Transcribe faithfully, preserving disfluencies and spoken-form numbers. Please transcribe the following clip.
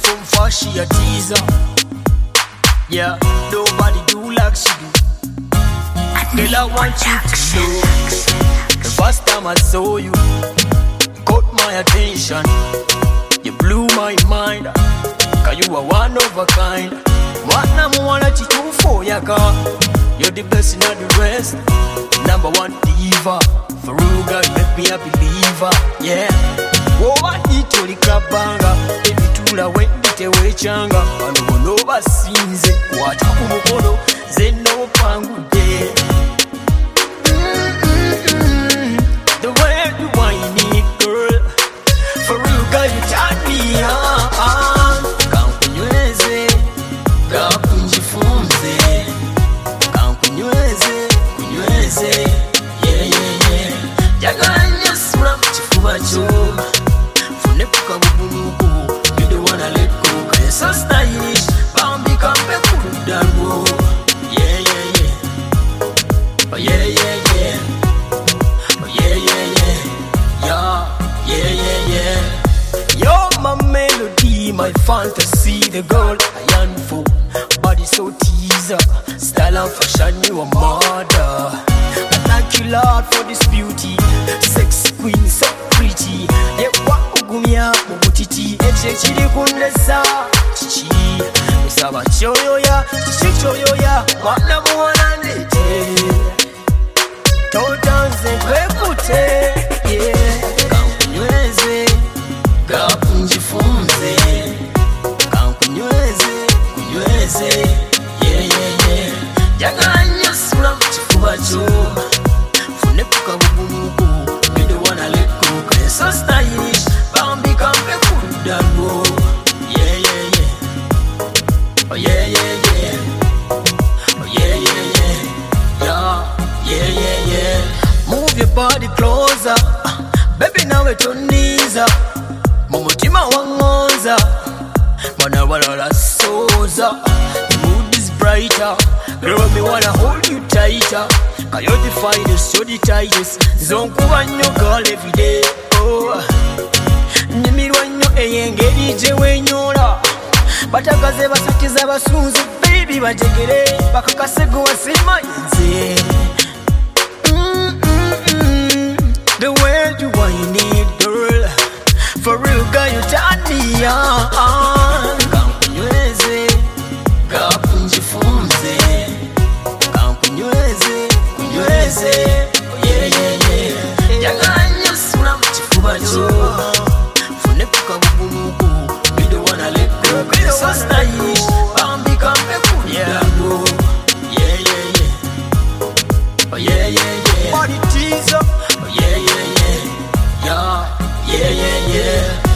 Come far, she a teaser. Yeah, nobody do like she do. Girl, I want you to know. The first time I saw you, you caught my attention. You blew my mind, cause you are one of a kind. What number one that you do for ya car? You're the best in all the rest. Number one diva. For real girl, you make me a believer. Yeah. Oh, I need to the krabanga. If you do la wait, it away changa. I don't know what scenes it. What you Ze no pangu de. The way you whine it, girl. For real girl, you turn me on. Kamkunyweze, kakunjifunze. Kamkunyweze, kunyweze. Yeah, yeah, yeah. Jaganya sura mchifuwa choma. Funepuka bubuluku. You don't wanna let go. Cause you're so stylish. Bambi kampe kurudaru. Yeah, yeah, yeah. Oh, yeah, yeah, yeah. Oh, yeah, yeah, yeah. Yeah, yeah, yeah, yeah. You're my melody, my fantasy. The girl I yearn for. Body so teaser. Style and fashion, you a mother. I thank you, Lord, for this beauty. Sexy queen, so pretty. Yeah, wakugumya, mubutiti. Eche chiri kundesa. Chichi. Misaba choyoya, chichi choyoya. Mwana mwana nete. Totanze kwekute. Yeah. Kamkunyweze, kakunjifunze. Kamkunyweze, kunyweze. Yeah, yeah, yeah. Jaganya sura mchifuwa choma. Funepuka bubuluku. You don't wanna let go. Cause you're so stylish. Bambi kampe kurudaru. Yeah, yeah, yeah. Oh, yeah, yeah, yeah. Oh, yeah, yeah, yeah. Yeah, yeah, yeah, yeah. Move your body closer. Baby, now it's your knees. Mumutima wangoza. Mana wala soza. The mood is brighter. Girl, me wanna hold you tighter. Cause you're the finest, you're the tightest. Zonkuwa nyo girl every day. Oh, nimirwa nyo eyengeri je wenyola. Batagaze basatiza basunzu. Baby bajegere. Bakakasegu wasima yenze. The way you whine it, girl. For real, girl, you turn me on. Kamkunyweze, kakunjifunze. Kamkunyweze, kunyweze. Oh, yeah, yeah, yeah. Jaganya sura mchifuwa choma. Funepuka bubuluku. You don't wanna let go. Cause you're so stylish. Bambi kampe kurudaru. Yeah, yeah, yeah. Oh, yeah, yeah, yeah. Body teaser. Oh, yeah, yeah, yeah. Yeah, yeah, yeah, yeah.